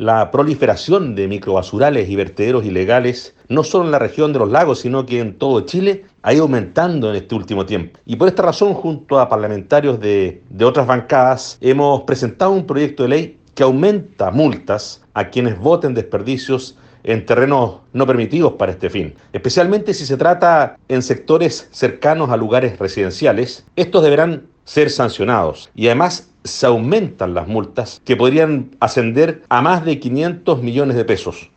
La proliferación de microbasurales y vertederos ilegales, no solo en la región de los lagos, sino que en todo Chile, ha ido aumentando en este último tiempo. Y por esta razón, junto a parlamentarios de otras bancadas, hemos presentado un proyecto de ley que aumenta multas a quienes boten desperdicios en terrenos no permitidos para este fin. Especialmente si se trata en sectores cercanos a lugares residenciales, estos deberán ser sancionados y además se aumentan las multas que podrían ascender a más de 500 millones de pesos.